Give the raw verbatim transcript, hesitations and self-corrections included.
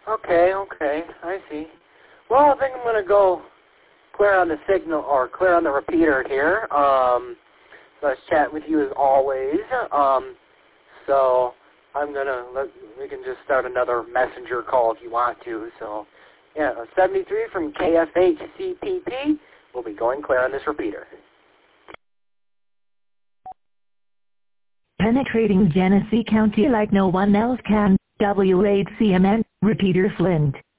Okay, okay, I see. Well, I think I'm going to go clear on the signal, or clear on the repeater here. Um, let's chat with you as always. Um, so I'm going to, let we can just start another messenger call if you want to. So, yeah, seventy-three from K F H C P P. We'll be going clear on this repeater. Penetrating Genesee County like no one else can. W eight C M N, repeater Flint.